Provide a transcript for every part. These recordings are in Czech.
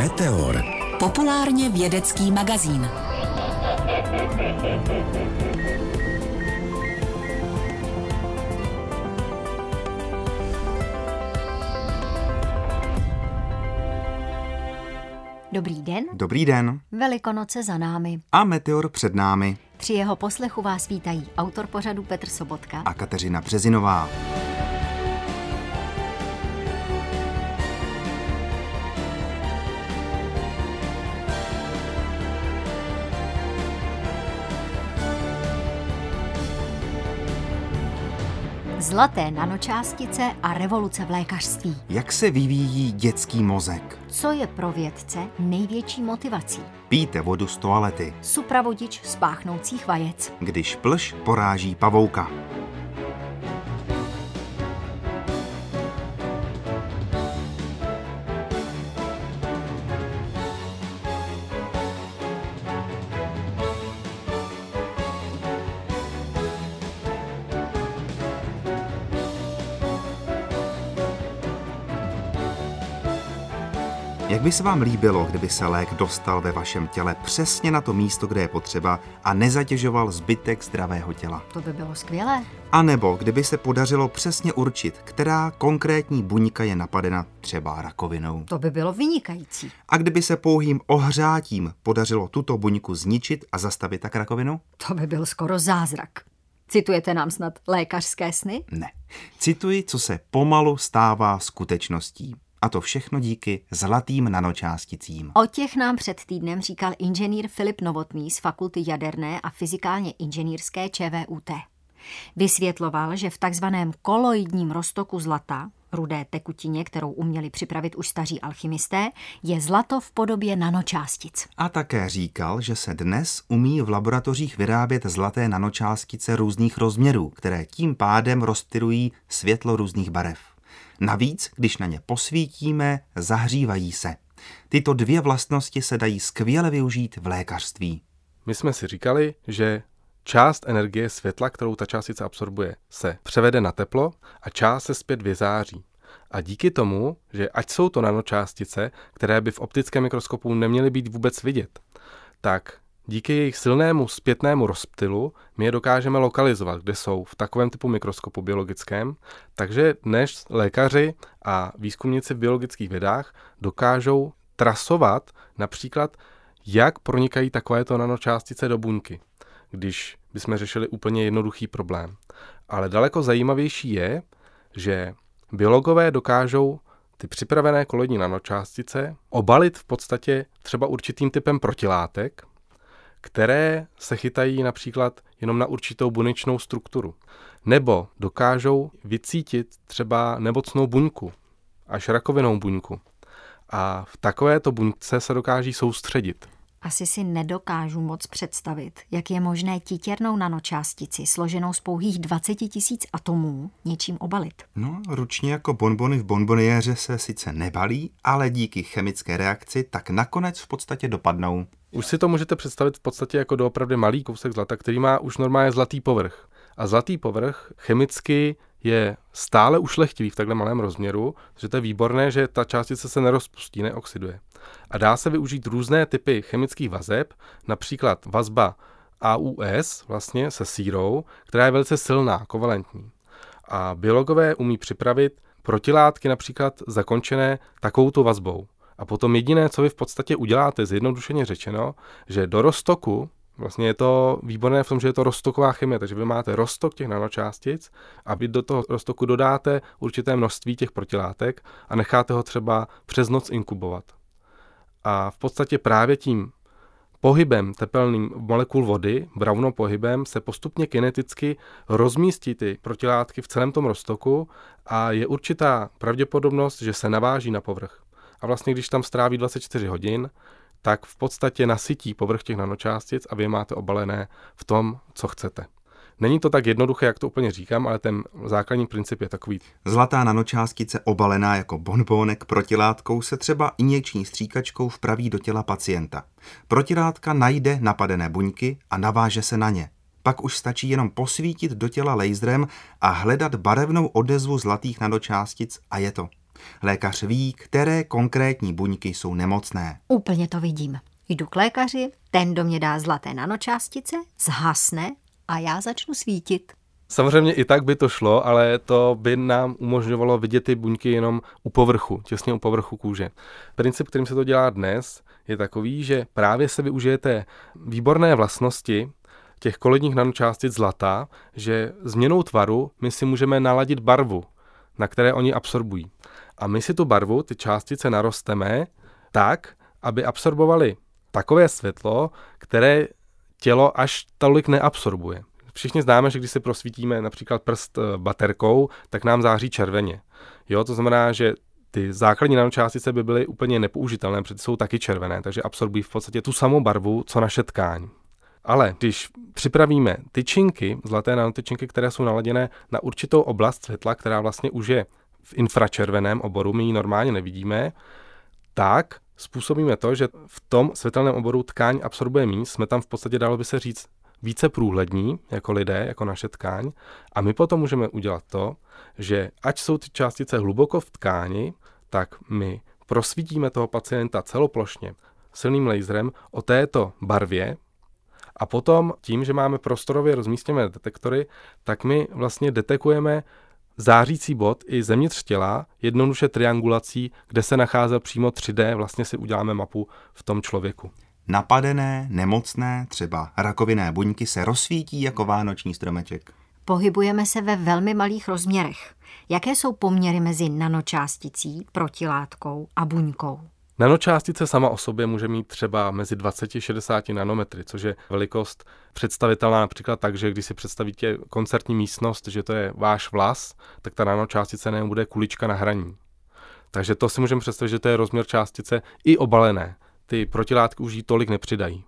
Meteor. Populárně vědecký magazín. Dobrý den. Dobrý den. Velikonoce za námi. A Meteor před námi. Při jeho poslechu vás vítají autor pořadu Petr Sobotka a Kateřina Březinová. Zlaté nanočástice a revoluce v lékařství. Jak se vyvíjí dětský mozek? Co je pro vědce největší motivací? Pijte vodu z toalety. Supravodič z páchnoucích vajec. Když plž poráží pavouka. Jak by se vám líbilo, kdyby se lék dostal ve vašem těle přesně na to místo, kde je potřeba a nezatěžoval zbytek zdravého těla? To by bylo skvělé. A nebo kdyby se podařilo přesně určit, která konkrétní buňka je napadena třeba rakovinou? To by bylo vynikající. A kdyby se pouhým ohřátím podařilo tuto buňku zničit a zastavit tak rakovinu? To by byl skoro zázrak. Citujete nám snad lékařské sny? Ne. Cituji, co se pomalu stává skutečností. A to všechno díky zlatým nanočásticím. O těch nám před týdnem říkal inženýr Filip Novotný z Fakulty jaderné a fyzikálně inženýrské ČVUT. Vysvětloval, že v takzvaném koloidním roztoku zlata, rudé tekutině, kterou uměli připravit už staří alchymisté, je zlato v podobě nanočástic. A také říkal, že se dnes umí v laboratořích vyrábět zlaté nanočástice různých rozměrů, které tím pádem rozptylují světlo různých barev. Navíc, když na ně posvítíme, zahřívají se. Tyto dvě vlastnosti se dají skvěle využít v lékařství. My jsme si říkali, že část energie světla, kterou ta částice absorbuje, se převede na teplo a část se zpět vyzáří. A díky tomu, že ať jsou to nanočástice, které by v optickém mikroskopu neměly být vůbec vidět, tak díky jejich silnému zpětnému rozptylu my je dokážeme lokalizovat, kde jsou v takovém typu mikroskopu biologickém, takže dnes lékaři a výzkumníci v biologických vědách dokážou trasovat například, jak pronikají takovéto nanočástice do buňky, když bychom řešili úplně jednoduchý problém. Ale daleko zajímavější je, že biologové dokážou ty připravené koloidní nanočástice obalit v podstatě třeba určitým typem protilátek, které se chytají například jenom na určitou buněčnou strukturu. Nebo dokážou vycítit třeba nemocnou buňku, až rakovinou buňku. A v takovéto buňce se dokáží soustředit. Asi si nedokážu moc představit, jak je možné titěrnou nanočástici, složenou z pouhých 20 000 atomů, něčím obalit. No, ručně jako bonbony v bonboniéře se sice nebalí, ale díky chemické reakci tak nakonec v podstatě dopadnou. Už si to můžete představit v podstatě jako doopravdy malý kousek zlata, který má už normálně zlatý povrch. A zlatý povrch chemicky je stále ušlechtilý v takhle malém rozměru, že to je výborné, že ta částice se nerozpustí, neoxiduje. A dá se využít různé typy chemických vazeb, například vazba AUS vlastně se sírou, která je velice silná, kovalentní. A biologové umí připravit protilátky například zakončené takovouto vazbou. A potom jediné, co vy v podstatě uděláte, zjednodušeně řečeno, že do roztoku, vlastně je to výborné v tom, že je to roztoková chemie, takže vy máte roztok těch nanočástic a vy do toho roztoku dodáte určité množství těch protilátek a necháte ho třeba přes noc inkubovat. A v podstatě právě tím pohybem tepelným molekul vody, Brownův pohybem, se postupně kineticky rozmístí ty protilátky v celém tom roztoku a je určitá pravděpodobnost, že se naváží na povrch. A vlastně, když tam stráví 24 hodin, tak v podstatě nasytí povrch těch nanočástic a vy je máte obalené v tom, co chcete. Není to tak jednoduché, jak to úplně říkám, ale ten základní princip je takový. Zlatá nanočástice obalená jako bonbónek protilátkou se třeba injekční stříkačkou vpraví do těla pacienta. Protilátka najde napadené buňky a naváže se na ně. Pak už stačí jenom posvítit do těla laserem a hledat barevnou odezvu zlatých nanočástic a je to. Lékař ví, které konkrétní buňky jsou nemocné. Úplně to vidím. Jdu k lékaři, ten do mě dá zlaté nanočástice, zhasne a já začnu svítit. Samozřejmě i tak by to šlo, ale to by nám umožňovalo vidět ty buňky jenom u povrchu, těsně u povrchu kůže. Princip, kterým se to dělá dnes, je takový, že právě se využijete výborné vlastnosti těch koloidních nanočástic zlata, že změnou tvaru my si můžeme naladit barvu, na které oni absorbují. A my si tu barvu, ty částice narosteme tak, aby absorbovali takové světlo, které tělo až tolik neabsorbuje. Všichni známe, že když si prosvítíme například prst baterkou, tak nám září červeně. Jo, to znamená, že ty základní nanočástice by byly úplně nepoužitelné, protože jsou taky červené, takže absorbují v podstatě tu samou barvu, co naše tkáň. Ale když připravíme tyčinky, zlaté nanotyčinky, které jsou naladěné na určitou oblast světla, která vlastně už je v infračerveném oboru, my ji normálně nevidíme, tak způsobíme to, že v tom světelném oboru tkáň absorbuje méně, jsme tam v podstatě, dalo by se říct, více průhlední jako lidé, jako naše tkáň, a my potom můžeme udělat to, že ať jsou ty částice hluboko v tkáni, tak my prosvítíme toho pacienta celoplošně silným laserem o této barvě a potom tím, že máme prostorově rozmístěné detektory, tak my vlastně detekujeme zářící bod i zevnitř těla jednoduše triangulací, kde se nachází přímo 3D, vlastně si uděláme mapu v tom člověku. Napadené, nemocné, třeba rakovinné buňky se rozsvítí jako vánoční stromeček. Pohybujeme se ve velmi malých rozměrech. Jaké jsou poměry mezi nanočásticí, protilátkou a buňkou? Nanočástice sama o sobě může mít třeba mezi 20 a 60 nanometry, což je velikost představitelná například tak, že když si představíte koncertní místnost, že to je váš vlas, tak ta nanočástice nejen bude kulička na hraní. Takže to si můžeme představit, že to je rozměr částice i obalené. Ty protilátky už jí tolik nepřidají.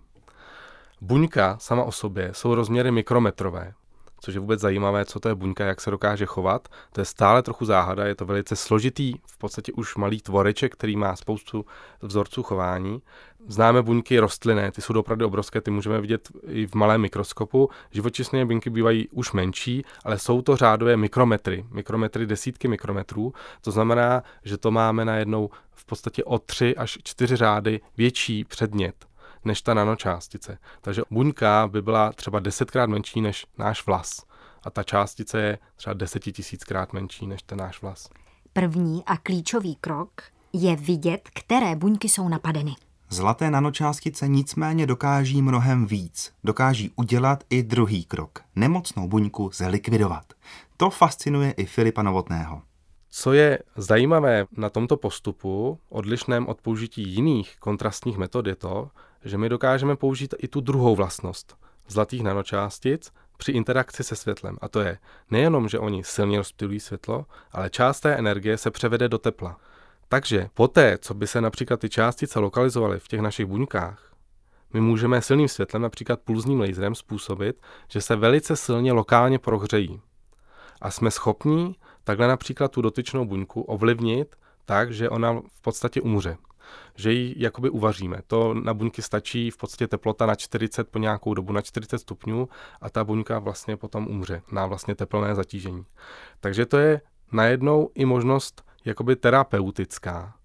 Buňka sama o sobě jsou rozměry mikrometrové, což je vůbec zajímavé, co to je buňka, jak se dokáže chovat. To je stále trochu záhada, je to velice složitý, v podstatě už malý tvoreček, který má spoustu vzorců chování. Známe buňky rostlinné, ty jsou opravdu obrovské, ty můžeme vidět i v malém mikroskopu. Živočišné buňky bývají už menší, ale jsou to řádové mikrometry desítky mikrometrů. To znamená, že to máme najednou v podstatě o 3 až 4 řády větší předmět než ta nanočástice. Takže buňka by byla třeba 10krát menší než náš vlas. A ta částice je třeba 10 000krát menší než ten náš vlas. První a klíčový krok je vidět, které buňky jsou napadeny. Zlaté nanočástice nicméně dokáží mnohem víc. Dokáží udělat i druhý krok. Nemocnou buňku zlikvidovat. To fascinuje i Filipa Novotného. Co je zajímavé na tomto postupu, odlišném od použití jiných kontrastních metod, je to, že my dokážeme použít i tu druhou vlastnost zlatých nanočástic při interakci se světlem. A to je nejenom, že oni silně rozptylují světlo, ale část té energie se převede do tepla. Takže poté, co by se například ty částice lokalizovaly v těch našich buňkách, my můžeme silným světlem, například pulzním laserem, způsobit, že se velice silně lokálně prohřejí. A jsme schopní takhle například tu dotyčnou buňku ovlivnit tak, že ona v podstatě umře. Že ji jakoby uvaříme. To na buňky stačí v podstatě teplota na 40 po nějakou dobu, na 40 stupňů a ta buňka vlastně potom umře na vlastně teplné zatížení. Takže to je najednou i možnost jakoby terapeutická.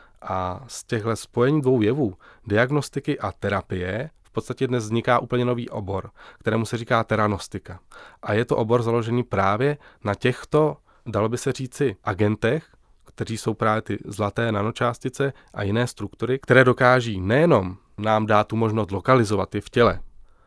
A z těchto spojení dvou jevů, diagnostiky a terapie, v podstatě dnes vzniká úplně nový obor, kterému se říká teranostika. A je to obor založený právě na těchto, dalo by se říci, agentech, kteří jsou právě ty zlaté nanočástice a jiné struktury, které dokáží nejenom nám dát tu možnost lokalizovat je v těle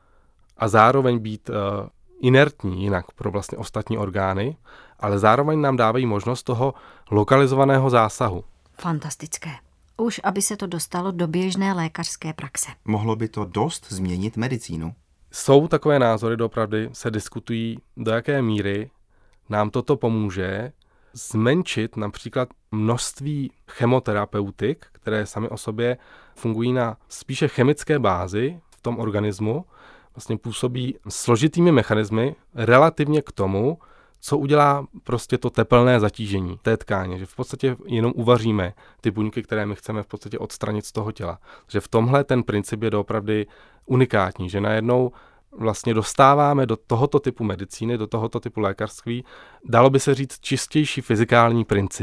a zároveň být inertní jinak pro vlastně ostatní orgány, ale zároveň nám dávají možnost toho lokalizovaného zásahu. Fantastické. Už aby se to dostalo do běžné lékařské praxe. Mohlo by to dost změnit medicínu? Jsou takové názory, doopravdy se diskutují, do jaké míry nám toto pomůže zmenšit například množství chemoterapeutik, které sami o sobě fungují na spíše chemické bázi v tom organismu, vlastně působí složitými mechanismy relativně k tomu, co udělá prostě to tepelné zatížení té tkáně, že v podstatě jenom uvaříme ty buňky, které my chceme v podstatě odstranit z toho těla. Že v tomhle ten princip je doopravdy unikátní, že najednou vlastně dostáváme do tohoto typu medicíny, do tohoto typu lékařství, dalo by se říct čistější fyzikální princip.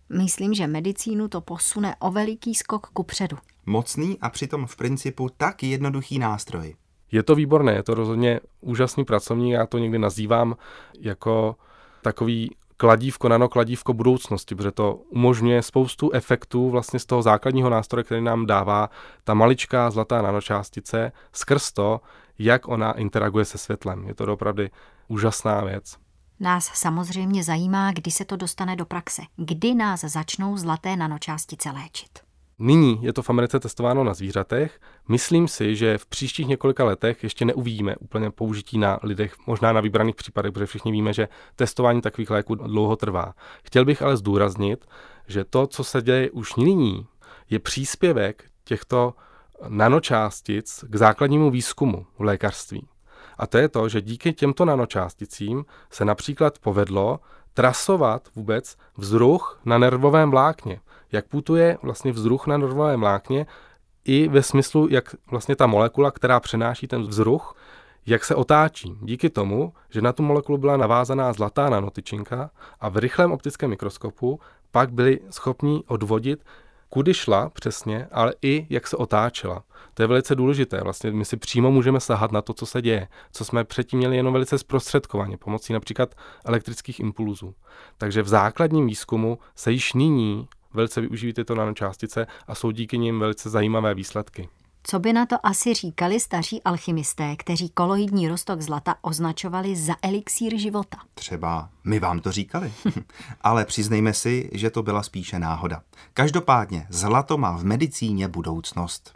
Myslím, že medicínu to posune o veliký skok kupředu. Mocný a přitom v principu tak jednoduchý nástroj. Je to výborné, je to rozhodně úžasný pracovník, já to někdy nazývám jako takový kladívko budoucnosti, protože to umožňuje spoustu efektů vlastně z toho základního nástroje, který nám dává ta maličká zlatá nanočástice skrz to, jak ona interaguje se světlem. Je to opravdu úžasná věc. Nás samozřejmě zajímá, kdy se to dostane do praxe. Kdy nás začnou zlaté nanočástice léčit. Nyní je to v Americe testováno na zvířatech. Myslím si, že v příštích několika letech ještě neuvidíme úplně použití na lidech, možná na vybraných případech, protože všichni víme, že testování takových léků dlouho trvá. Chtěl bych ale zdůraznit, že to, co se děje už nyní, je příspěvek těchto nanočástic k základnímu výzkumu v lékařství. A to je to, že díky těmto nanočásticím se například povedlo trasovat vůbec vzruch na nervovém vlákně. Jak putuje vlastně vzruch na nervovém vlákně i ve smyslu, jak vlastně ta molekula, která přenáší ten vzruch, jak se otáčí. Díky tomu, že na tu molekulu byla navázaná zlatá nanotyčinka a v rychlém optickém mikroskopu pak byli schopni odvodit, kudy šla přesně, ale i jak se otáčela. To je velice důležité. Vlastně my si přímo můžeme sahat na to, co se děje, co jsme předtím měli jenom velice zprostředkovaně, pomocí například elektrických impulzů. Takže v základním výzkumu se již nyní velice využívají tyto nanočástice a jsou díky nim velice zajímavé výsledky. Co by na to asi říkali staří alchymisté, kteří koloidní roztok zlata označovali za elixír života? Třeba my vám to říkali. Ale přiznejme si, že to byla spíše náhoda. Každopádně zlato má v medicíně budoucnost.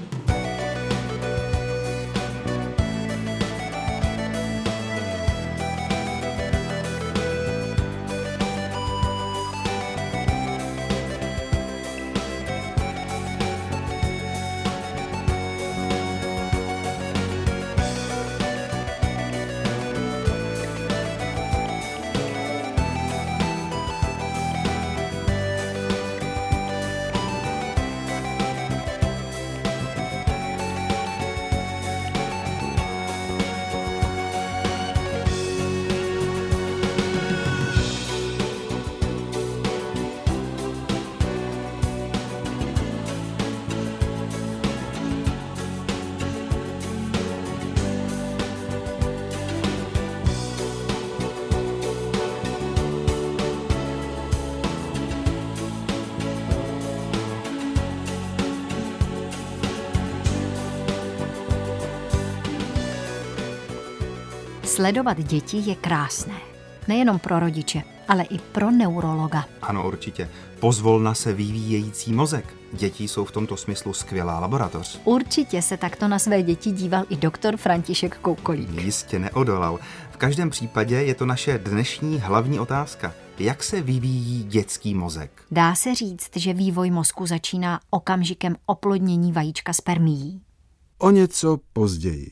Sledovat děti je krásné. Nejenom pro rodiče, ale i pro neurologa. Ano, určitě. Pozvolna se vyvíjející mozek. Děti jsou v tomto smyslu skvělá laboratoř. Určitě se takto na své děti díval i doktor František Koukolík. Jistě neodolal. V každém případě je to naše dnešní hlavní otázka. Jak se vyvíjí dětský mozek? Dá se říct, že vývoj mozku začíná okamžikem oplodnění vajíčka spermií. O něco později.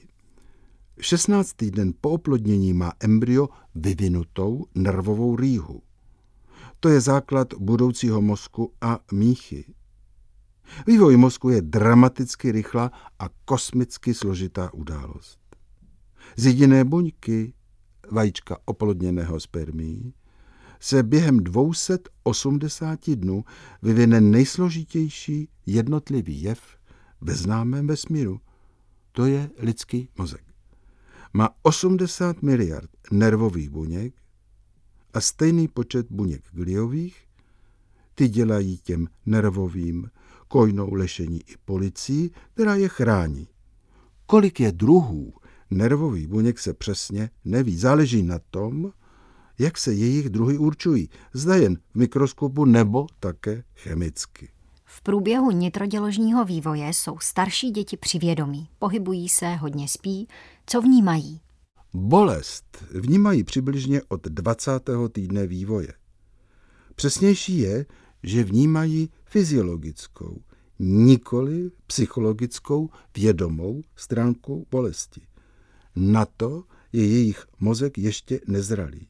16. den po oplodnění má embryo vyvinutou nervovou rýhu. To je základ budoucího mozku a míchy. Vývoj mozku je dramaticky rychlá a kosmicky složitá událost. Z jediné buňky, vajíčka oplodněného spermií, se během 280 dnů vyvine nejsložitější jednotlivý jev ve známém vesmíru. To je lidský mozek. Má 80 miliard nervových buněk a stejný počet buněk gliových. Ty dělají těm nervovým kojnou lešení i policii, která je chrání. Kolik je druhů nervových buněk se přesně neví. Záleží na tom, jak se jejich druhy určují. Zda jen v mikroskopu nebo také chemicky. V průběhu nitroděložního vývoje jsou starší děti při vědomí. Pohybují se, hodně spí. Co vnímají? Bolest vnímají přibližně od 20. týdne vývoje. Přesnější je, že vnímají fyziologickou, nikoli psychologickou vědomou stránku bolesti. Na to je jejich mozek ještě nezralý.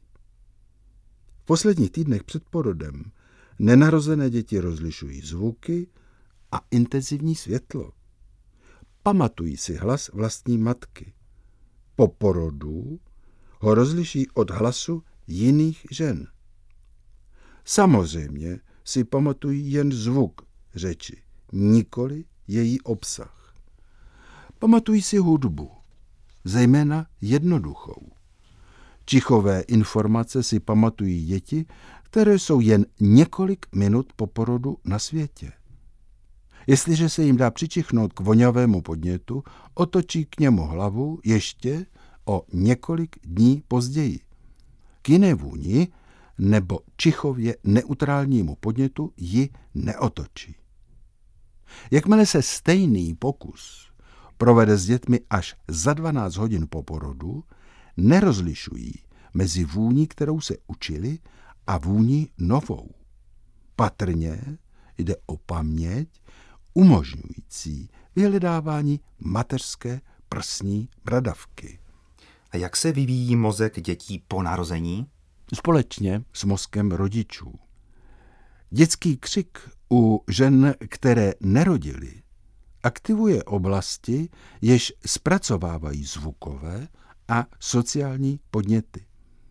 V posledních týdnech před porodem nenarozené děti rozlišují zvuky a intenzivní světlo. Pamatují si hlas vlastní matky. Po porodu ho rozliší od hlasu jiných žen. Samozřejmě si pamatují jen zvuk řeči, nikoli její obsah. Pamatují si hudbu, zejména jednoduchou. Čichové informace si pamatují děti, které jsou jen několik minut po porodu na světě. Jestliže se jim dá přičichnout k voňavému podnětu, otočí k němu hlavu ještě o několik dní později. K jiné vůni nebo čichově neutrálnímu podnětu ji neotočí. Jakmile se stejný pokus provede s dětmi až za 12 hodin po porodu, nerozlišují mezi vůní, kterou se učili, a vůní novou. Patrně jde o paměť umožňující vyhledávání mateřské prsní bradavky. A jak se vyvíjí mozek dětí po narození? Společně s mozkem rodičů. Dětský křik u žen, které nerodily, aktivuje oblasti, jež zpracovávají zvukové a sociální podněty.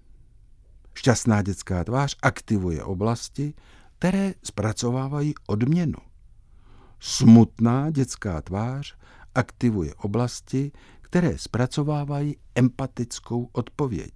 Šťastná dětská tvář aktivuje oblasti, které zpracovávají odměnu. Smutná dětská tvář aktivuje oblasti, které zpracovávají empatickou odpověď.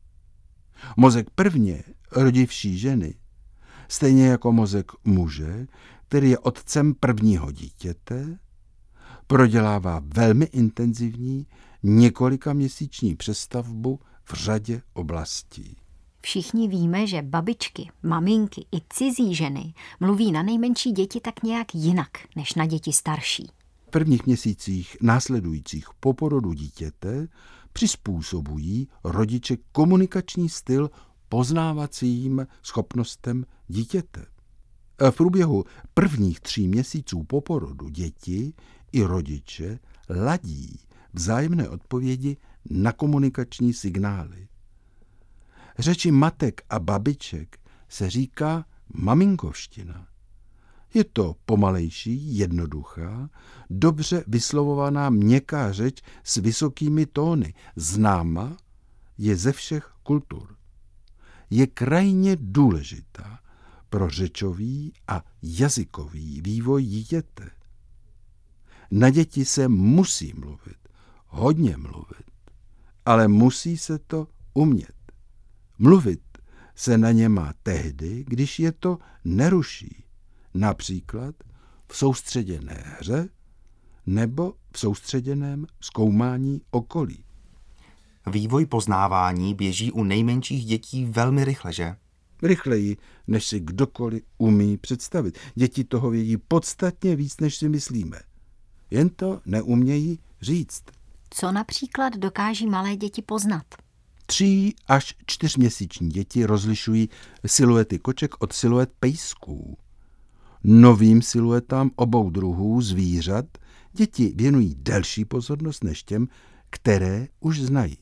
Mozek prvně rodivší ženy, stejně jako mozek muže, který je otcem prvního dítěte, prodělává velmi intenzivní několikaměsíční přestavbu v řadě oblastí. Všichni víme, že babičky, maminky i cizí ženy mluví na nejmenší děti tak nějak jinak než na děti starší. V prvních měsících následujících po porodu dítěte přizpůsobují rodiče komunikační styl poznávacím schopnostem dítěte. V průběhu prvních 3 měsíců po porodu děti i rodiče ladí vzájemné odpovědi na komunikační signály. Řeči matek a babiček se říká maminkovština. Je to pomalejší, jednoduchá, dobře vyslovovaná měkká řeč s vysokými tóny, známa je ze všech kultur. Je krajně důležitá pro řečový a jazykový vývoj dítěte. Na děti se musí mluvit, hodně mluvit, ale musí se to umět. Mluvit se na ně má tehdy, když je to neruší, například v soustředěné hře nebo v soustředěném zkoumání okolí. Vývoj poznávání běží u nejmenších dětí velmi rychle, že? Rychleji, než si kdokoliv umí představit. Děti toho vědí podstatně víc, než si myslíme. Jen to neumějí říct. Co například dokáží malé děti poznat? 3 až 4měsíční děti rozlišují siluety koček od siluet pejsků. Novým siluetám obou druhů zvířat děti věnují delší pozornost než těm, které už znají.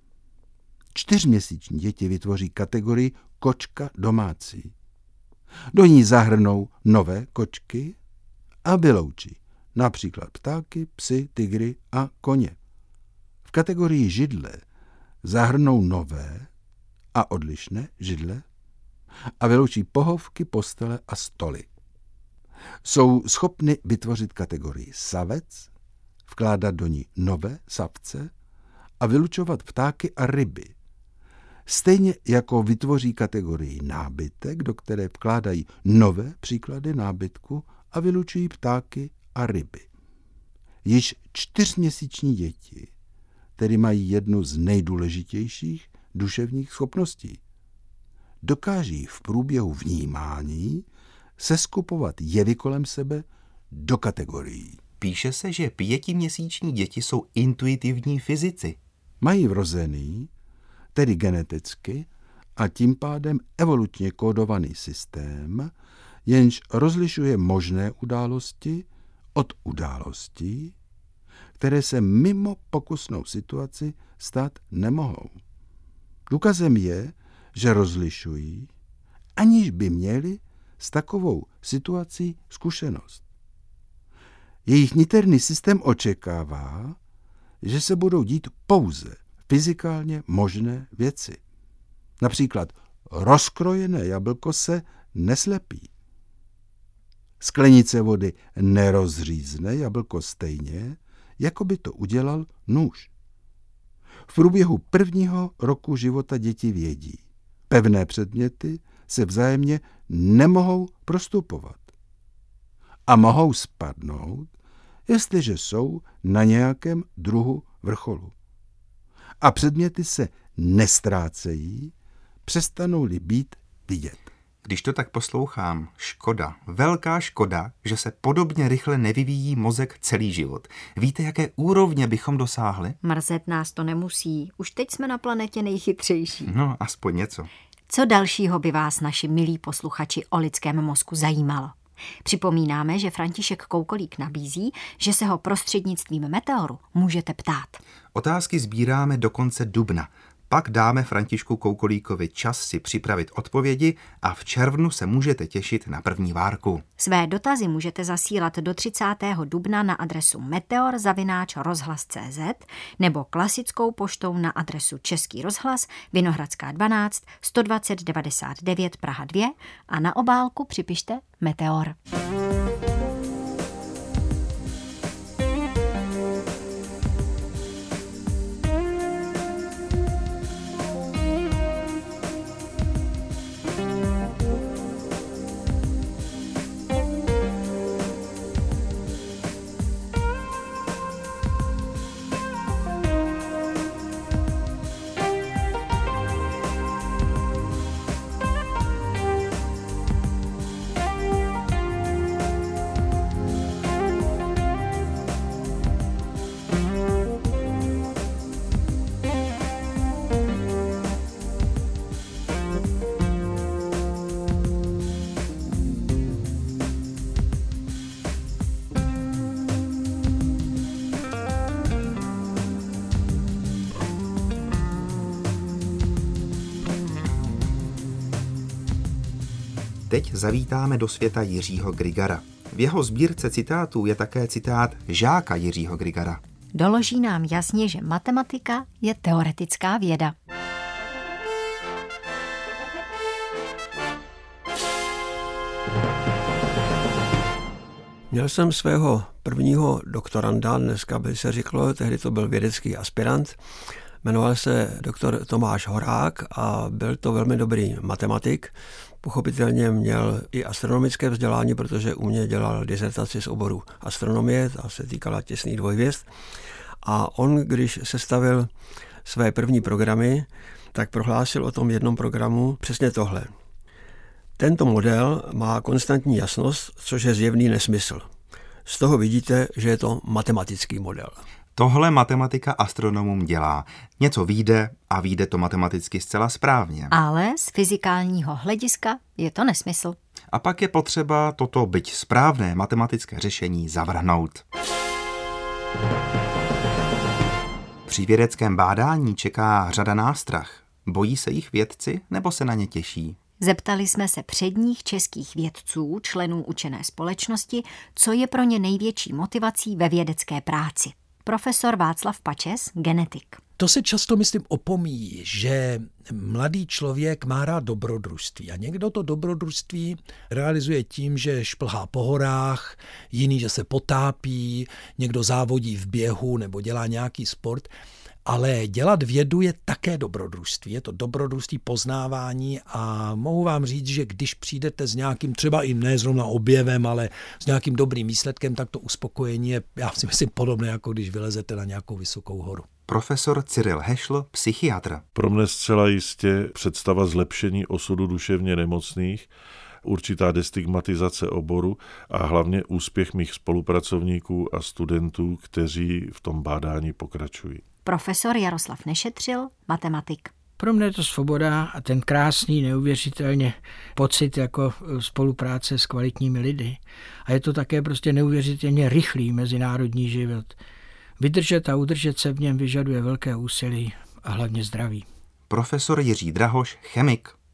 4měsíční děti vytvoří kategorii kočka domácí. Do ní zahrnou nové kočky a vyloučí například ptáky, psy, tygry a koně. V kategorii židle zahrnou nové a odlišné židle a vyloučí pohovky, postele a stoly. Jsou schopny vytvořit kategorii savec, vkládat do ní nové savce a vylučovat ptáky a ryby. Stejně jako vytvoří kategorii nábytek, do které vkládají nové příklady nábytku a vylučují ptáky a ryby. Již 4měsíční děti tedy mají jednu z nejdůležitějších duševních schopností. Dokáží v průběhu vnímání seskupovat jevy kolem sebe do kategorií. Píše se, že 5měsíční děti jsou intuitivní fyzici. Mají vrozený, tedy geneticky, a tím pádem evolučně kódovaný systém, jenž rozlišuje možné události od událostí, které se mimo pokusnou situaci stát nemohou. Důkazem je, že rozlišují, aniž by měli s takovou situací zkušenost. Jejich niterný systém očekává, že se budou dít pouze fyzikálně možné věci. Například rozkrojené jablko se neslepí. Sklenice vody nerozřízne jablko stejně, jako by to udělal nůž. V průběhu prvního roku života děti vědí, pevné předměty se vzájemně nemohou prostupovat a mohou spadnout, jestliže jsou na nějakém druhu vrcholu. A předměty se nestrácejí, přestanou-li být vidět. Když to tak poslouchám, škoda, velká škoda, že se podobně rychle nevyvíjí mozek celý život. Víte, jaké úrovně bychom dosáhli? Mrzet nás to nemusí. Už teď jsme na planetě nejchytřejší. No, aspoň něco. Co dalšího by vás, naši milí posluchači, o lidském mozku zajímalo? Připomínáme, že František Koukolík nabízí, že se ho prostřednictvím Meteoru můžete ptát. Otázky sbíráme do konce dubna. Pak dáme Františku Koukolíkovi čas si připravit odpovědi a v červnu se můžete těšit na první várku. Své dotazy můžete zasílat do 30. dubna na adresu meteor@rozhlas.cz nebo klasickou poštou na adresu Český rozhlas, Vinohradská 12, 120 99 Praha 2 a na obálku připište Meteor. Teď zavítáme do světa Jiřího Grigara. V jeho sbírce citátů je také citát žáka Jiřího Grigara. Doloží nám jasně, že matematika je teoretická věda. Měl jsem svého prvního doktoranda, dneska by se řeklo, tehdy to byl vědecký aspirant, jmenoval se doktor Tomáš Horák a byl to velmi dobrý matematik. Pochopitelně měl i astronomické vzdělání, protože u mě dělal disertaci z oboru astronomie, ta se týkala těsných dvojhvězd. A on, když sestavil své první programy, tak prohlásil o tom jednom programu přesně tohle. Tento model má konstantní jasnost, což je zjevný nesmysl. Z toho vidíte, že je to matematický model. Tohle matematika astronomům dělá. Něco vyjde a vyjde to matematicky zcela správně. Ale z fyzikálního hlediska je to nesmysl. A pak je potřeba toto byť správné matematické řešení zavrhnout. Při vědeckém bádání čeká řada nástrah. Bojí se jich vědci nebo se na ně těší? Zeptali jsme se předních českých vědců, členů učené společnosti, co je pro ně největší motivací ve vědecké práci. Profesor Václav Pačes, genetik. To se často, myslím, opomíjí, že mladý člověk má rád dobrodružství a někdo to dobrodružství realizuje tím, že šplhá po horách, jiný, že se potápí, někdo závodí v běhu nebo dělá nějaký sport. Ale dělat vědu je také dobrodružství. Je to dobrodružství poznávání a mohu vám říct, že když přijdete s nějakým, třeba i ne zrovna objevem, ale s nějakým dobrým výsledkem, tak to uspokojení je, já si myslím, podobné, jako když vylezete na nějakou vysokou horu. Profesor Cyril Hešl, psychiatr. Pro mne zcela jistě představa zlepšení osudu duševně nemocných, určitá destigmatizace oboru a hlavně úspěch mých spolupracovníků a studentů, kteří v tom bádání pokračují. Profesor Jaroslav Nešetřil, matematik. Pro mě je to svoboda a ten krásný, neuvěřitelně pocit jako spolupráce s kvalitními lidi. A je to také prostě neuvěřitelně rychlý mezinárodní život. Vydržet a udržet se v něm vyžaduje velké úsilí a hlavně zdraví. Profesor Jiří Drahoš, chemik.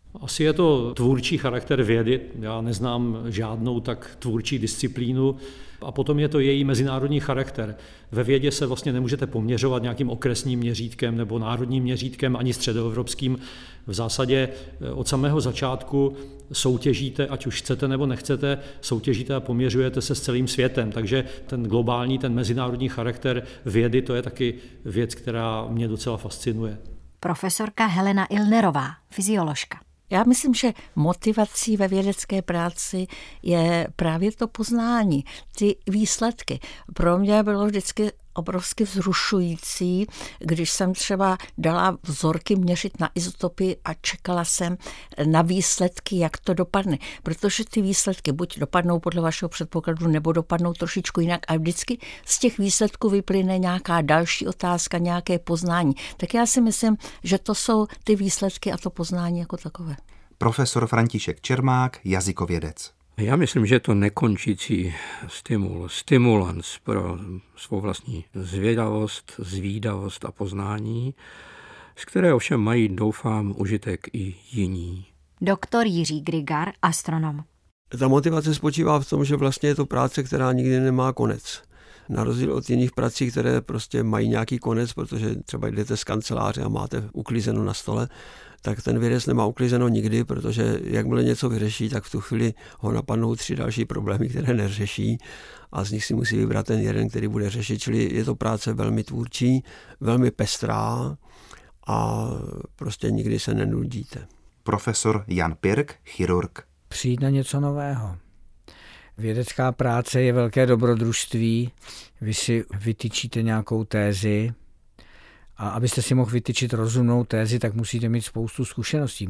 Asi je to tvůrčí charakter vědy, já neznám žádnou tak tvůrčí disciplínu a potom je to její mezinárodní charakter. Ve vědě se vlastně nemůžete poměřovat nějakým okresním měřítkem nebo národním měřítkem ani středoevropským. V zásadě od samého začátku soutěžíte, ať už chcete nebo nechcete, soutěžíte a poměřujete se s celým světem. Takže ten globální, ten mezinárodní charakter vědy, to je taky věc, která mě docela fascinuje. Profesorka Helena Ilnerová, fyzioložka. Já myslím, že motivací ve vědecké práci je právě to poznání, ty výsledky. Pro mě bylo vždycky obrovsky vzrušující, když jsem třeba dala vzorky měřit na izotopy a čekala jsem na výsledky, jak to dopadne. Protože ty výsledky buď dopadnou podle vašeho předpokladu, nebo dopadnou trošičku jinak a vždycky z těch výsledků vyplyne nějaká další otázka, nějaké poznání. Tak já si myslím, že to jsou ty výsledky a to poznání jako takové. Profesor František Čermák, jazykovědec. Já myslím, že je to nekončící stimulans pro svou vlastní zvědavost, zvídavost a poznání, z které ovšem mají, doufám, užitek i jiní. Doktor Jiří Grigar, astronom. Ta motivace spočívá v tom, že vlastně je to práce, která nikdy nemá konec. Na rozdíl od jiných prací, které prostě mají nějaký konec, protože třeba jdete z kanceláře a máte uklízeno na stole, tak ten vědec nemá uklízeno nikdy, protože jakmile něco vyřeší, tak v tu chvíli ho napadnou 3 další problémy, které neřeší a z nich si musí vybrat ten jeden, který bude řešit. Čili je to práce velmi tvůrčí, velmi pestrá a prostě nikdy se nenudíte. Profesor Jan Pirk, chirurg. Přijít na něco nového. Vědecká práce je velké dobrodružství. Vy si vytyčíte nějakou tézi a abyste si mohl vytyčit rozumnou tézi, tak musíte mít spoustu zkušeností.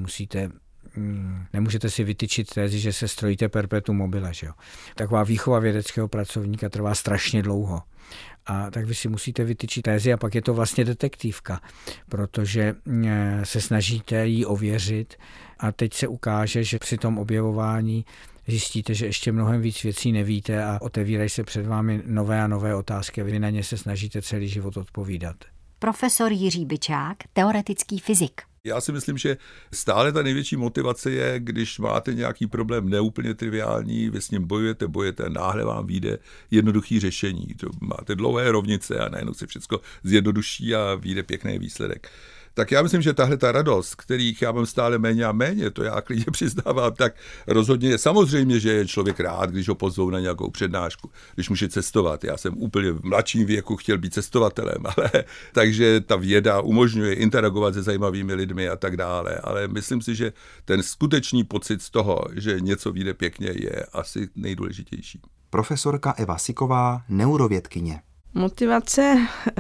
Nemůžete si vytyčit tézi, že se strojíte perpetuum mobile. Že jo? Taková výchova vědeckého pracovníka trvá strašně dlouho. A tak vy si musíte vytyčit tézi a pak je to vlastně detektivka, protože se snažíte ji ověřit a teď se ukáže, že při tom objevování zjistíte, že ještě mnohem víc věcí nevíte a otevírají se před vámi nové a nové otázky a vy na ně se snažíte celý život odpovídat. Profesor Jiří Byčák, teoretický fyzik. Já si myslím, že stále ta největší motivace je, když máte nějaký problém neúplně triviální, vy s ním bojujete a náhle vám vyjde jednoduchý řešení. To máte dlouhé rovnice a najednou se všechno zjednoduší a vyjde pěkný výsledek. Tak já myslím, že tahle ta radost, kterých já mám stále méně a méně, to já klidně přiznávám, tak rozhodně je samozřejmě, že je člověk rád, když ho pozvou na nějakou přednášku, když může cestovat. Já jsem úplně v mladším věku chtěl být cestovatelem, takže ta věda umožňuje interagovat se zajímavými lidmi a tak dále, ale myslím si, že ten skutečný pocit z toho, že něco vyjde pěkně, je asi nejdůležitější. Profesorka Eva Siková, neurovědkyně. Motivace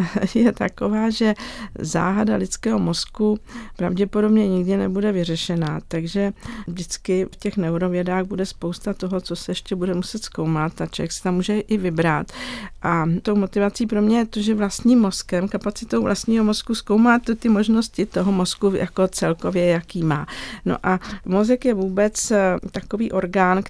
je taková, že záhada lidského mozku pravděpodobně nikdy nebude vyřešená, takže vždycky v těch neurovědách bude spousta toho, co se ještě bude muset zkoumat a člověk si tam může i vybrat. A tou motivací pro mě je to, že vlastním mozkem, kapacitou vlastního mozku zkoumat ty možnosti toho mozku jako celkově, jaký má. No a mozek je vůbec takový orgán,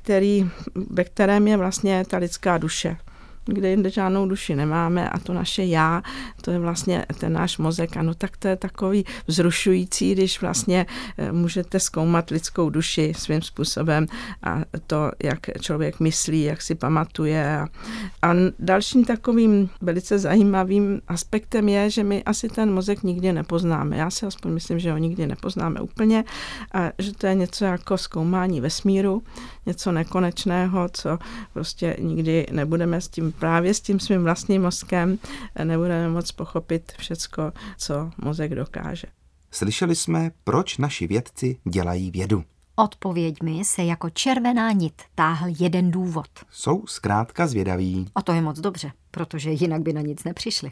ve kterém je vlastně ta lidská duše. Kde jinde žádnou duši nemáme a to naše já, to je vlastně ten náš mozek. Ano, tak to je takový vzrušující, když vlastně můžete zkoumat lidskou duši svým způsobem a to, jak člověk myslí, jak si pamatuje. A dalším takovým velice zajímavým aspektem je, že my asi ten mozek nikdy nepoznáme. Já si aspoň myslím, že ho nikdy nepoznáme úplně a že to je něco jako zkoumání vesmíru, něco nekonečného, co prostě nikdy nebudeme právě s tím svým vlastním mozkem nebudeme moc pochopit všecko, co mozek dokáže. Slyšeli jsme, proč naši vědci dělají vědu. Odpověďmi se jako červená nit táhl jeden důvod. Jsou zkrátka zvědaví. A to je moc dobře, protože jinak by na nic nepřišli.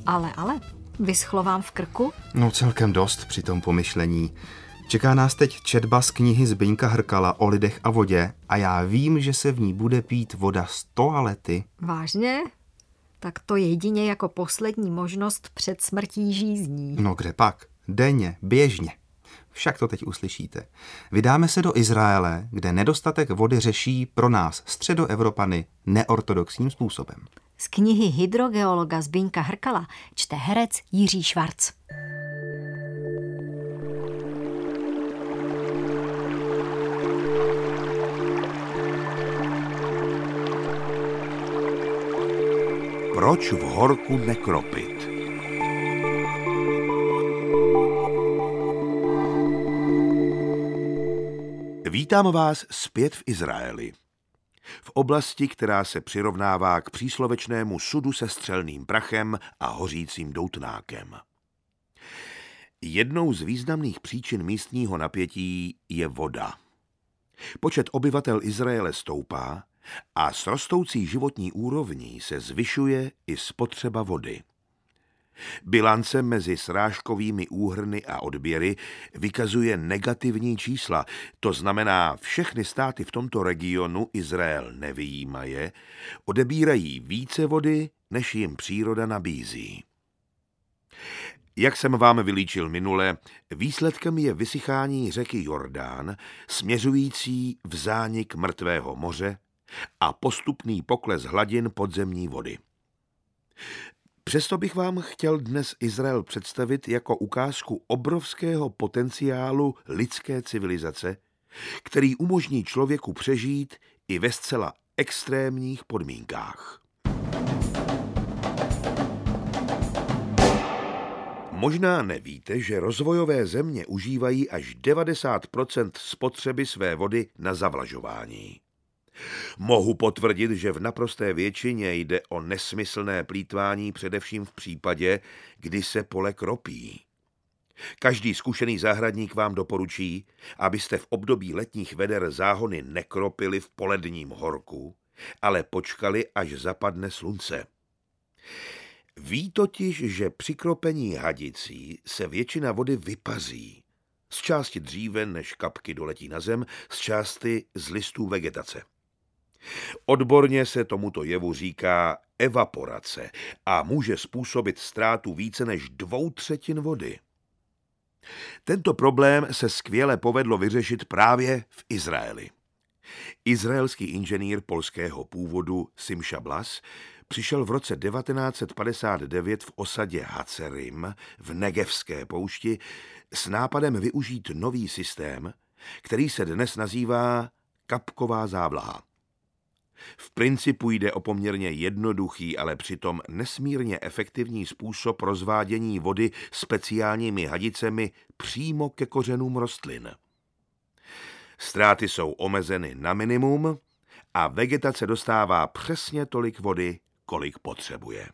Ale, vyschlo vám v krku? No celkem dost při tom pomyšlení. Čeká nás teď četba z knihy Zbyňka Hrkala o lidech a vodě a já vím, že se v ní bude pít voda z toalety. Vážně? Tak to jedině jako poslední možnost před smrtí žízní. No kde pak? Denně, běžně. Však to teď uslyšíte. Vydáme se do Izraele, kde nedostatek vody řeší pro nás středoevropany neortodoxním způsobem. Z knihy hydrogeologa Zbyňka Hrkala čte herec Jiří Švarc. Proč v horku nekropit? Vítám vás zpět v Izraeli. V oblasti, která se přirovnává k příslovečnému sudu se střelným prachem a hořícím doutnákem. Jednou z významných příčin místního napětí je voda. Počet obyvatel Izraele stoupá a s rostoucí životní úrovní se zvyšuje i spotřeba vody. Bilance mezi srážkovými úhrny a odběry vykazuje negativní čísla, to znamená, všechny státy v tomto regionu, Izrael nevyjímaje, odebírají více vody, než jim příroda nabízí. Jak jsem vám vylíčil minule, výsledkem je vysychání řeky Jordán, směřující v zánik Mrtvého moře a postupný pokles hladin podzemní vody. Přesto bych vám chtěl dnes Izrael představit jako ukázku obrovského potenciálu lidské civilizace, který umožní člověku přežít i ve zcela extrémních podmínkách. Možná nevíte, že rozvojové země užívají až 90% spotřeby své vody na zavlažování. Mohu potvrdit, že v naprosté většině jde o nesmyslné plýtvání především v případě, kdy se pole kropí. Každý zkušený zahradník vám doporučí, abyste v období letních veder záhony nekropili v poledním horku, ale počkali, až zapadne slunce. Ví totiž, že při kropení hadicí se většina vody vypaří, z části dříve, než kapky doletí na zem, z části z listů vegetace. Odborně se tomuto jevu říká evaporace a může způsobit ztrátu více než 2/3 vody. Tento problém se skvěle povedlo vyřešit právě v Izraeli. Izraelský inženýr polského původu Simša Blas přišel v roce 1959 v osadě Hacerim v Negevské poušti s nápadem využít nový systém, který se dnes nazývá kapková závlaha. V principu jde o poměrně jednoduchý, ale přitom nesmírně efektivní způsob rozvádění vody speciálními hadicemi přímo ke kořenům rostlin. Ztráty jsou omezeny na minimum a vegetace dostává přesně tolik vody, kolik potřebuje.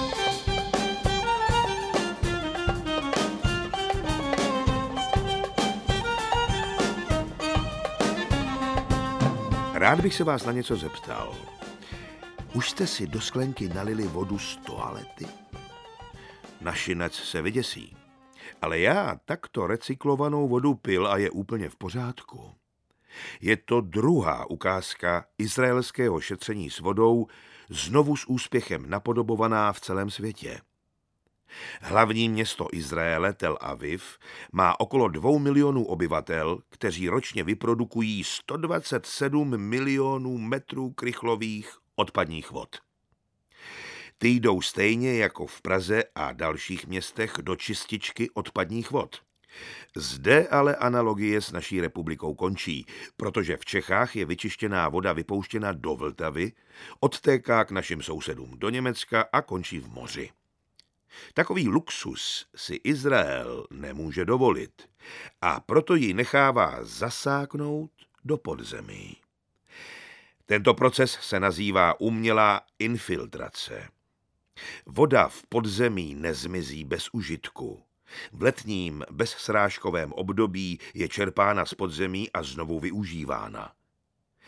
Rád bych se vás na něco zeptal. Už jste si do sklenky nalili vodu z toalety? Našinec se vyděsí. Ale já takto recyklovanou vodu pil a je úplně v pořádku. Je to druhá ukázka izraelského šetření s vodou, znovu s úspěchem napodobovaná v celém světě. Hlavní město Izraele, Tel Aviv, má okolo 2 milionů obyvatel, kteří ročně vyprodukují 127 milionů metrů krychlových odpadních vod. Ty jdou stejně jako v Praze a dalších městech do čističky odpadních vod. Zde ale analogie s naší republikou končí, protože v Čechách je vyčištěná voda vypouštěna do Vltavy, odtéká k našim sousedům do Německa a končí v moři. Takový luxus si Izrael nemůže dovolit a proto ji nechává zasáknout do podzemí. Tento proces se nazývá umělá infiltrace. Voda v podzemí nezmizí bez užitku. V letním bezsrážkovém období je čerpána z podzemí a znovu využívána.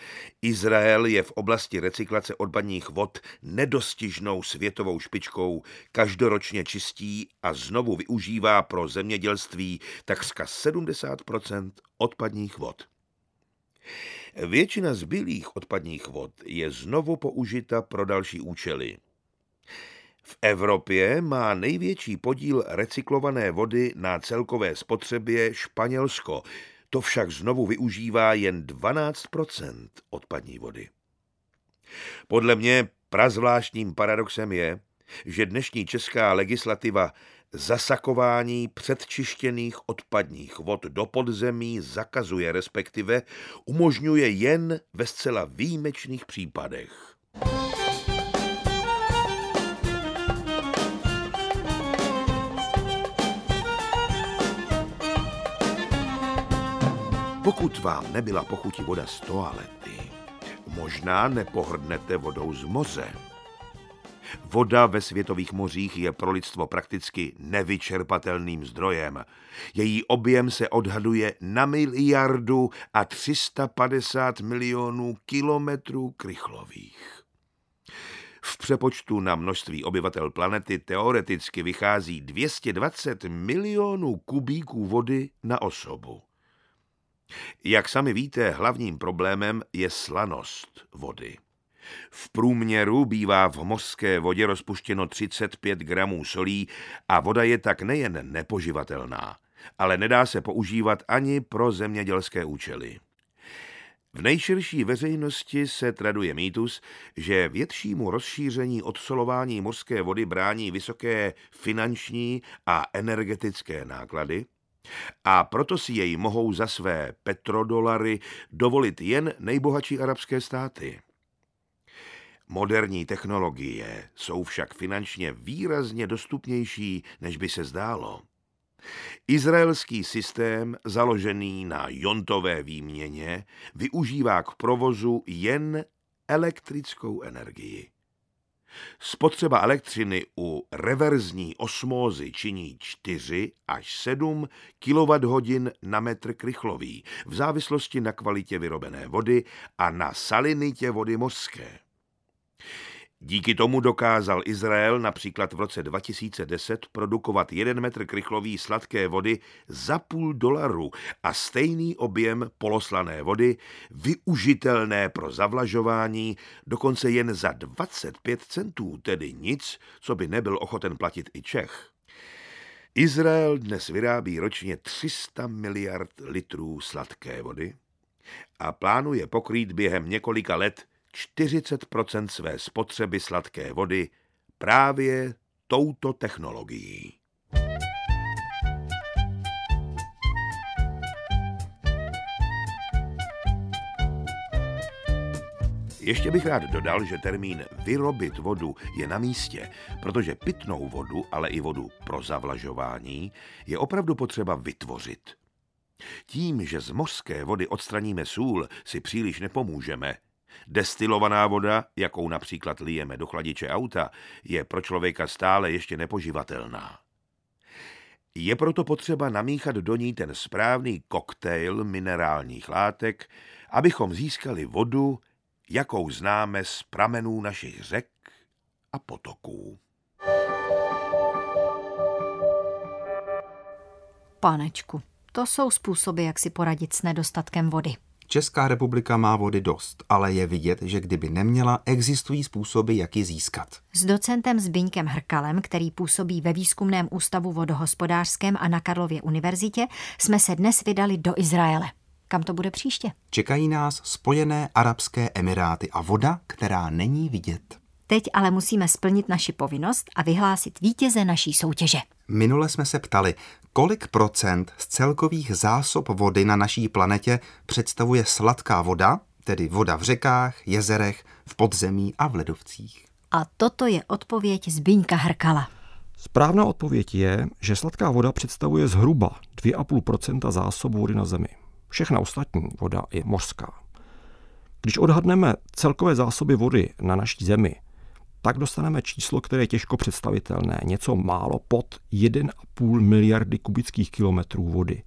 Izrael je v oblasti recyklace odpadních vod nedostižnou světovou špičkou, každoročně čistí a znovu využívá pro zemědělství takřka 70% odpadních vod. Většina zbylých odpadních vod je znovu použita pro další účely. V Evropě má největší podíl recyklované vody na celkové spotřebě Španělsko, to však znovu využívá jen 12% odpadní vody. Podle mě prazvláštním paradoxem je, že dnešní česká legislativa zasakování předčištěných odpadních vod do podzemí zakazuje, respektive umožňuje jen ve zcela výjimečných případech. Pokud vám nebyla po chuti voda z toalety, možná nepohrdnete vodou z moře. Voda ve světových mořích je pro lidstvo prakticky nevyčerpatelným zdrojem. Její objem se odhaduje na 1 350 milionů kilometrů krychlových. V přepočtu na množství obyvatel planety teoreticky vychází 220 milionů kubíků vody na osobu. Jak sami víte, hlavním problémem je slanost vody. V průměru bývá v mořské vodě rozpuštěno 35 gramů solí a voda je tak nejen nepoživatelná, ale nedá se používat ani pro zemědělské účely. V nejširší veřejnosti se traduje mýtus, že většímu rozšíření odsolování mořské vody brání vysoké finanční a energetické náklady, a proto si jej mohou za své petrodolary dovolit jen nejbohatší arabské státy. Moderní technologie jsou však finančně výrazně dostupnější, než by se zdálo. Izraelský systém, založený na jontové výměně, využívá k provozu jen elektrickou energii. Spotřeba elektřiny u reverzní osmózy činí 4 až 7 kWh na metr krychlový v závislosti na kvalitě vyrobené vody a na salinitě vody mořské. Díky tomu dokázal Izrael například v roce 2010 produkovat 1 metr krychlový sladké vody za $0,5 a stejný objem poloslané vody, využitelné pro zavlažování, dokonce jen za 25 centů, tedy nic, co by nebyl ochoten platit i Čech. Izrael dnes vyrábí ročně 300 miliard litrů sladké vody a plánuje pokrýt během několika let 40% své spotřeby sladké vody právě touto technologií. Ještě bych rád dodal, že termín vyrobit vodu je na místě, protože pitnou vodu, ale i vodu pro zavlažování je opravdu potřeba vytvořit. Tím, že z mořské vody odstraníme sůl, si příliš nepomůžeme. Destilovaná voda, jakou například lijeme do chladiče auta, je pro člověka stále ještě nepoživatelná. Je proto potřeba namíchat do ní ten správný koktejl minerálních látek, abychom získali vodu, jakou známe z pramenů našich řek a potoků. Panečku, to jsou způsoby, jak si poradit s nedostatkem vody. Česká republika má vody dost, ale je vidět, že kdyby neměla, existují způsoby, jak ji získat. S docentem Zbyňkem Hrkalem, který působí ve Výzkumném ústavu vodohospodářském a na Karlově univerzitě, jsme se dnes vydali do Izraele. Kam to bude příště? Čekají nás Spojené arabské emiráty a voda, která není vidět. Teď ale musíme splnit naši povinnost a vyhlásit vítěze naší soutěže. Minule jsme se ptali, kolik procent z celkových zásob vody na naší planetě představuje sladká voda, tedy voda v řekách, jezerech, v podzemí a v ledovcích. A toto je odpověď Zbyňka Hrkala. Správná odpověď je, že sladká voda představuje zhruba 2,5% zásob vody na Zemi. Všechna ostatní voda je mořská. Když odhadneme celkové zásoby vody na naší Zemi, tak dostaneme číslo, které je těžko představitelné, něco málo pod 1,5 miliardy kubických kilometrů vody.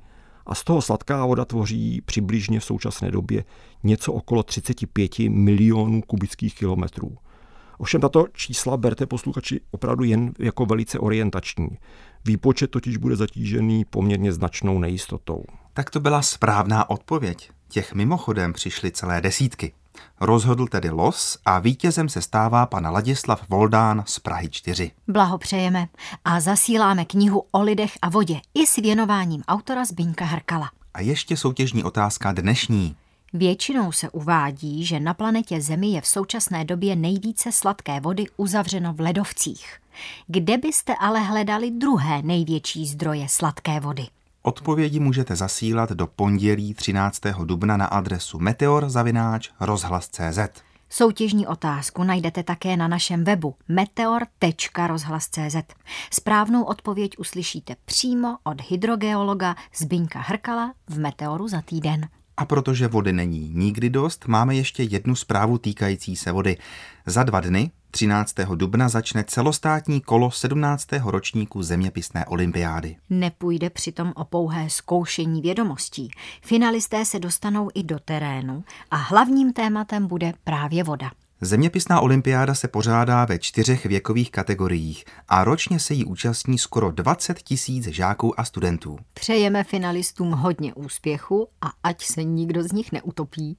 a z toho sladká voda tvoří přibližně v současné době něco okolo 35 milionů kubických kilometrů. Ovšem tato čísla berte posluchači opravdu jen jako velice orientační. Výpočet totiž bude zatížený poměrně značnou nejistotou. Tak to byla správná odpověď. Těch mimochodem přišly celé desítky. Rozhodl tedy los a vítězem se stává pan Ladislav Voldán z Prahy 4. Blahopřejeme a zasíláme knihu o lidech a vodě i s věnováním autora Zbyňka Hrkala. A ještě soutěžní otázka dnešní. Většinou se uvádí, že na planetě Zemi je v současné době nejvíce sladké vody uzavřeno v ledovcích. Kde byste ale hledali druhé největší zdroje sladké vody? Odpovědi můžete zasílat do pondělí 13. dubna na adresu meteor@rozhlas.cz. Soutěžní otázku najdete také na našem webu meteor.rozhlas.cz. Správnou odpověď uslyšíte přímo od hydrogeologa Zbyňka Hrkala v Meteoru za týden. A protože vody není nikdy dost, máme ještě jednu zprávu týkající se vody. Za 2 dny, 13. dubna, začne celostátní kolo 17. ročníku zeměpisné olympiády. Nepůjde přitom o pouhé zkoušení vědomostí. Finalisté se dostanou i do terénu a hlavním tématem bude právě voda. Zeměpisná olympiáda se pořádá ve 4 věkových kategoriích a ročně se jí účastní skoro 20 000 žáků a studentů. Přejeme finalistům hodně úspěchu a ať se nikdo z nich neutopí.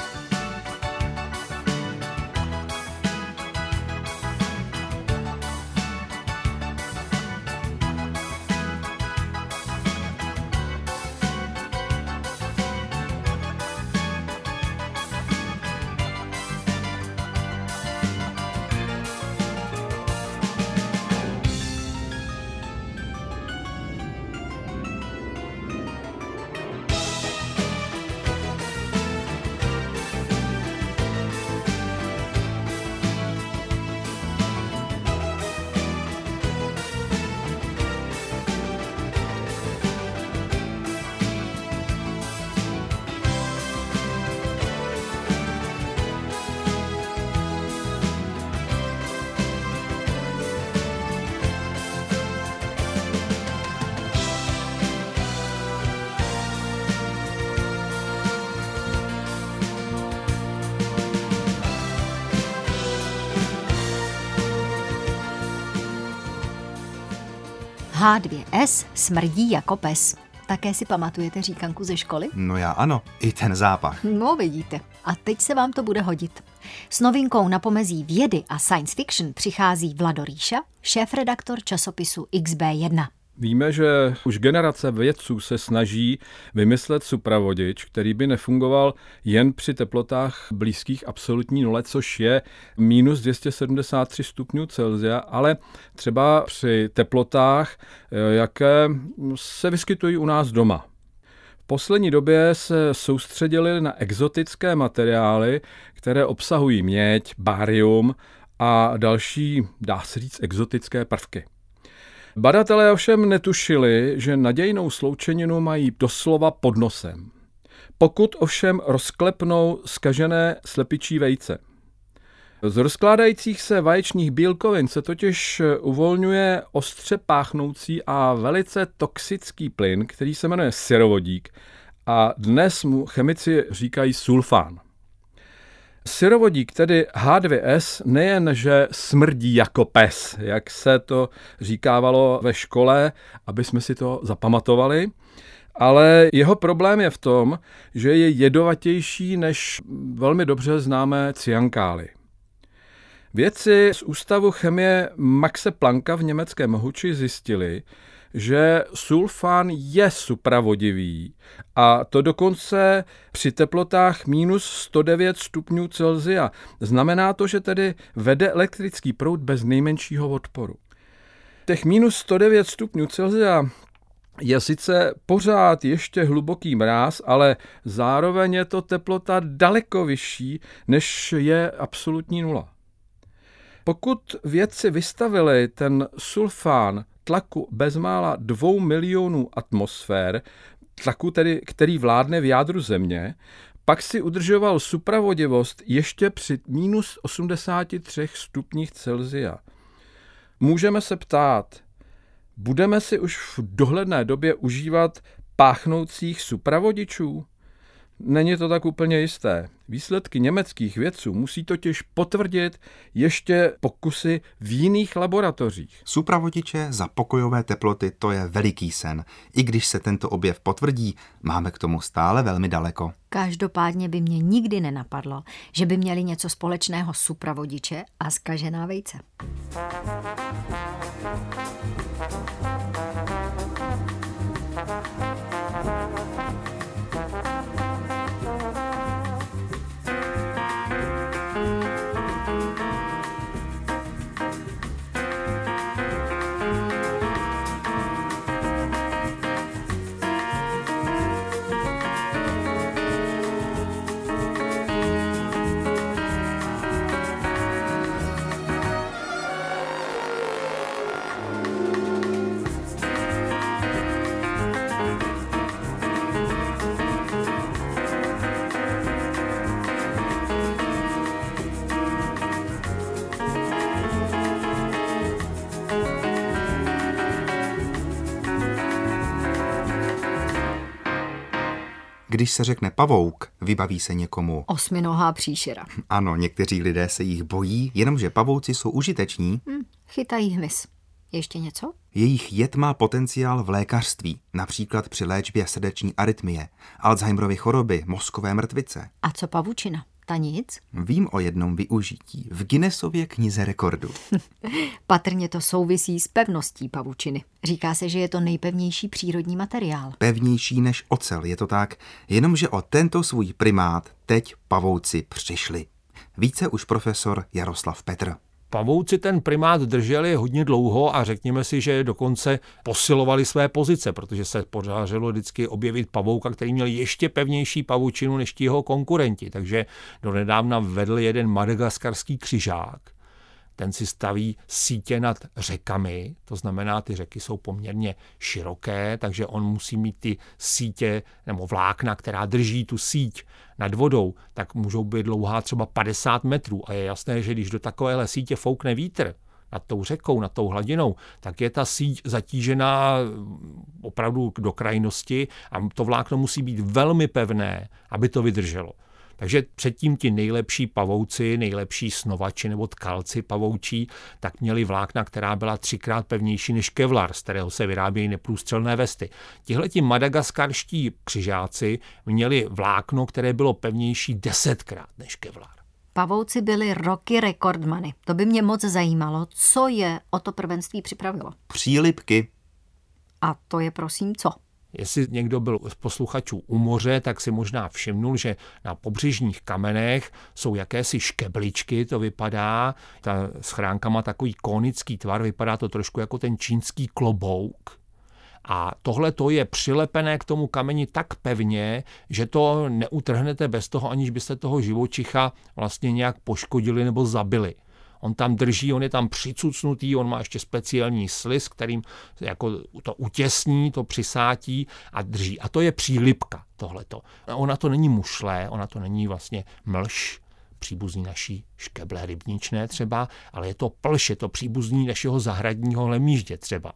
H2S smrdí jako pes. Také si pamatujete říkanku ze školy? No já ano, i ten zápach. No vidíte. A teď se vám to bude hodit. S novinkou na pomezí vědy a science fiction přichází Vlado Ríša, šéfredaktor časopisu XB1. Víme, že už generace vědců se snaží vymyslet supravodič, který by nefungoval jen při teplotách blízkých absolutní nule, což je minus 273 stupňů Celsia, ale třeba při teplotách, jaké se vyskytují u nás doma. V poslední době se soustředili na exotické materiály, které obsahují měď, barium a další, dá se říct, exotické prvky. Badatelé ovšem netušili, že nadějnou sloučeninu mají doslova pod nosem. Pokud ovšem rozklepnou zkažené slepičí vejce. Z rozkládajících se vaječných bílkovin se totiž uvolňuje ostře páchnoucí a velice toxický plyn, který se jmenuje syrovodík a dnes mu chemici říkají sulfán. Syrovodík, tedy H2S, nejen, že smrdí jako pes, jak se to říkávalo ve škole, aby jsme si to zapamatovali, ale jeho problém je v tom, že je jedovatější než velmi dobře známé cyankály. Vědci z Ústavu chemie Maxe Plancka v německém Mohuči zjistili, že sulfán je supravodivý a to dokonce při teplotách minus 109 stupňů Celsia. Znamená to, že tedy vede elektrický proud bez nejmenšího odporu. Těch minus 109 stupňů Celsia je sice pořád ještě hluboký mráz, ale zároveň je to teplota daleko vyšší, než je absolutní nula. Pokud vědci vystavili ten sulfán tlaku bezmála 2 milionů atmosfér, tlaku tedy, který vládne v jádru Země, pak si udržoval supravodivost ještě při minus 83 stupních Celsia. Můžeme se ptát, budeme si už v dohledné době užívat páchnoucích supravodičů? Není to tak úplně jisté. Výsledky německých vědců musí totiž potvrdit ještě pokusy v jiných laboratořích. Supravodiče za pokojové teploty, to je veliký sen. I když se tento objev potvrdí, máme k tomu stále velmi daleko. Každopádně by mě nikdy nenapadlo, že by měli něco společného supravodiče a zkažená vejce. Když se řekne pavouk, vybaví se někomu osminohá příšera. Ano, někteří lidé se jich bojí, jenomže pavouci jsou užiteční. Chytají hmyz. Ještě něco? Jejich jed má potenciál v lékařství, například při léčbě srdeční arytmie, Alzheimerovy choroby, mozkové mrtvice. A co pavučina? Ta nic? Vím o jednom využití v Guinnessově knize rekordů. Patrně to souvisí s pevností pavučiny. Říká se, že je to nejpevnější přírodní materiál. Pevnější než ocel, je to tak, jenomže o tento svůj primát teď pavouci přišli. Více už profesor Jaroslav Petr. Pavouci ten primát drželi hodně dlouho a řekněme si, že dokonce posilovali své pozice, protože se podařilo vždycky objevit pavouka, který měl ještě pevnější pavučinu než ti jeho konkurenti. Takže donedávna vedl jeden madagaskarský křižák. Ten si staví sítě nad řekami, to znamená, ty řeky jsou poměrně široké, takže on musí mít ty sítě nebo vlákna, která drží tu síť nad vodou, tak můžou být dlouhá třeba 50 metrů. A je jasné, že když do takovéhle sítě foukne vítr nad tou řekou, nad tou hladinou, tak je ta síť zatížená opravdu do krajnosti a to vlákno musí být velmi pevné, aby to vydrželo. Takže předtím ti nejlepší pavouci, nejlepší snovači nebo tkalci pavoučí, tak měli vlákna, která byla 3krát pevnější než kevlar, z kterého se vyrábějí neprůstřelné vesty. Tihleti madagaskarští křižáci měli vlákno, které bylo pevnější 10krát než kevlar. Pavouci byli roky rekordmany. To by mě moc zajímalo, co je o to prvenství připravilo. Přílipky. A to je prosím co? Jestli někdo byl z posluchačů u moře, tak si možná všimnul, že na pobřežních kamenech jsou jakési škebličky, to vypadá. Ta schránka má takový konický tvar, vypadá to trošku jako ten čínský klobouk. A tohle to je přilepené k tomu kameni tak pevně, že to neutrhnete bez toho, aniž byste toho živočicha vlastně nějak poškodili nebo zabili. On tam drží, on je tam přicucnutý, on má ještě speciální sliz, kterým jako to utěsní, to přisátí a drží. A to je přílipka, tohleto. Ona to není mušle, ona to není vlastně mlž, příbuzný naší škeble rybničné třeba, ale je to plž, je to příbuzný našeho zahradního lemíždě třeba.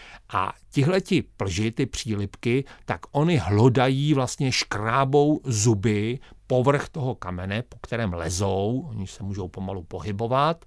A tihleti plži, ty přílipky, tak oni hlodají, vlastně škrábou zuby povrch toho kamene, po kterém lezou, oni se můžou pomalu pohybovat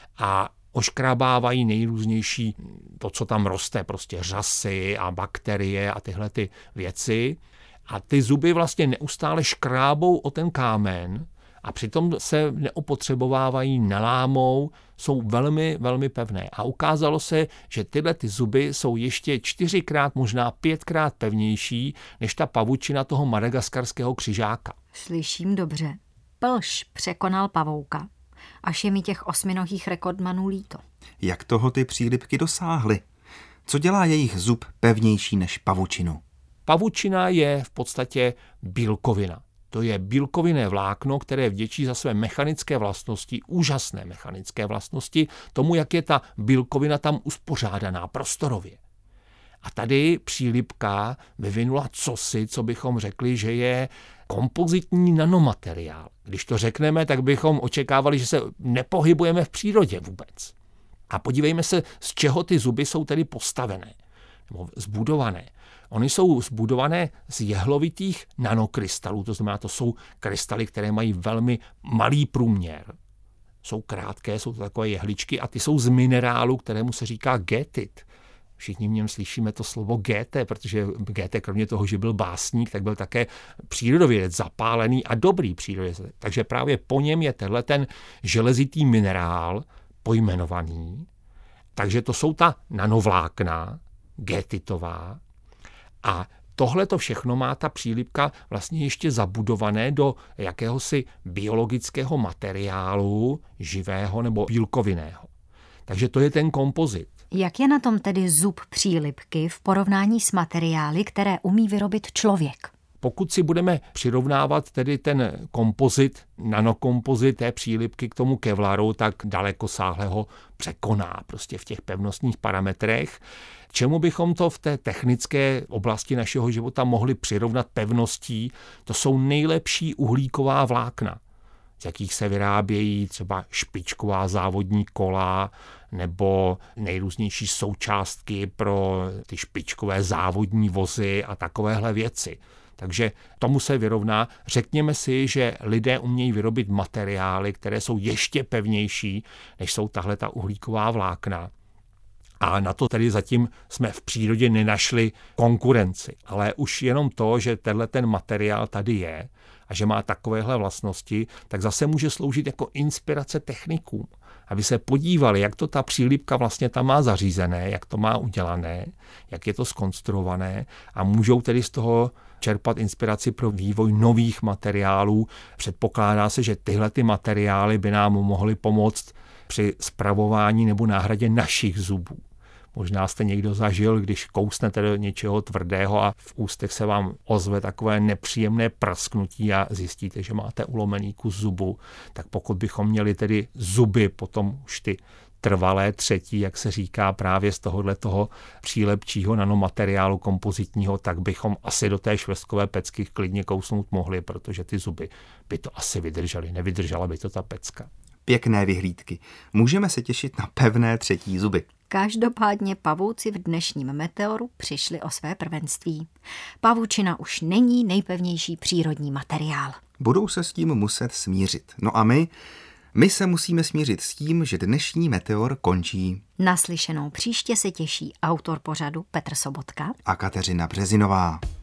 a oškrabávají nejrůznější to, co tam roste, prostě řasy a bakterie a tyhle ty věci. A ty zuby vlastně neustále škrábou o ten kámen a přitom se neopotřebovávají, nelámou, jsou velmi, velmi pevné. A ukázalo se, že tyhle ty zuby jsou ještě 4krát, možná 5krát pevnější než ta pavučina toho madagaskarského křižáka. Slyším dobře. Plž překonal pavouka. Až je mi těch osminohých rekordmanů líto. Jak toho ty přílipky dosáhly? Co dělá jejich zub pevnější než pavučinu? Pavučina je v podstatě bílkovina. To je bílkovinné vlákno, které vděčí za své mechanické vlastnosti, úžasné mechanické vlastnosti, tomu, jak je ta bílkovina tam uspořádaná prostorově. A tady přílipka vyvinula cosi, co bychom řekli, že je kompozitní nanomateriál. Když to řekneme, tak bychom očekávali, že se nepohybujeme v přírodě vůbec. A podívejme se, z čeho ty zuby jsou tedy postavené. nebo zbudované. Ony jsou zbudované z jehlovitých nanokrystalů, to znamená, to jsou krystaly, které mají velmi malý průměr. Jsou krátké, jsou to takové jehličky a ty jsou z minerálu, kterému se říká gétit. Všichni v něm slyšíme to slovo Goethe, protože Goethe kromě toho, že byl básník, tak byl také přírodovědec, zapálený a dobrý přírodovědec. Takže právě po něm je tenhle ten železitý minerál pojmenovaný. Takže to jsou ta nanovlákna, gétitová. A tohle to všechno má ta přílipka vlastně ještě zabudované do jakéhosi biologického materiálu, živého nebo bílkovinného. Takže to je ten kompozit. Jak je na tom tedy zub přílipky v porovnání s materiály, které umí vyrobit člověk? Pokud si budeme přirovnávat tedy ten kompozit, nanokompozit té přílipky k tomu kevlaru, tak dalekosáhle ho překoná prostě v těch pevnostních parametrech. Čemu bychom to v té technické oblasti našeho života mohli přirovnat pevností? To jsou nejlepší uhlíková vlákna, z jakých se vyrábějí třeba špičková závodní kola nebo nejrůznější součástky pro ty špičkové závodní vozy a takovéhle věci. Takže tomu se vyrovná. Řekněme si, že lidé umějí vyrobit materiály, které jsou ještě pevnější, než jsou tahle ta uhlíková vlákna. A na to tedy zatím jsme v přírodě nenašli konkurenci. Ale už jenom to, že tenhle ten materiál tady je a že má takovéhle vlastnosti, tak zase může sloužit jako inspirace technikům, aby se podívali, jak to ta přílipka vlastně tam má zařízené, jak to má udělané, jak je to zkonstruované a můžou tedy z toho čerpat inspiraci pro vývoj nových materiálů. Předpokládá se, že tyhle ty materiály by nám mohly pomoct při spravování nebo náhradě našich zubů. Možná jste někdo zažil, když kousnete do něčeho tvrdého a v ústech se vám ozve takové nepříjemné prasknutí a zjistíte, že máte ulomený kus zubu. Tak pokud bychom měli tedy zuby, potom už ty trvalé třetí, jak se říká, právě z tohoto přílepčího nanomateriálu kompozitního, tak bychom asi do té švestkové pecky klidně kousnout mohli, protože ty zuby by to asi vydržely. Nevydržela by to ta pecka. Pěkné vyhlídky. Můžeme se těšit na pevné třetí zuby. Každopádně pavouci v dnešním Meteoru přišli o své prvenství. Pavučina už není nejpevnější přírodní materiál. Budou se s tím muset smířit. No a my se musíme smířit s tím, že dnešní Meteor končí. Naslyšenou příště se těší autor pořadu Petr Sobotka a Kateřina Březinová.